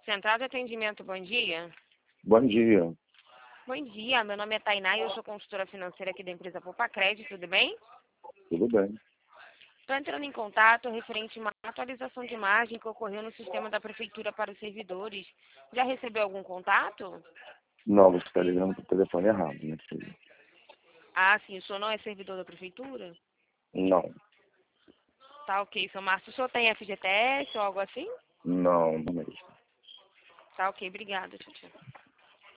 Central de atendimento, bom dia. Bom dia. Bom dia, meu nome é Tainá e eu sou consultora financeira aqui da empresa Poupa Crédito, tudo bem? Tudo bem? Estou entrando em contato referente a uma atualização de imagem que ocorreu no sistema da prefeitura para os servidores. Já recebeu algum contato? Não, você está ligando para o telefone errado, minha filha. Ah, sim, o senhor não é servidor da prefeitura? Não, Tá ok, seu Márcio. O senhor tem FGTS ou algo assim? não mesmo. Tá ok, obrigada, tchau, tchau.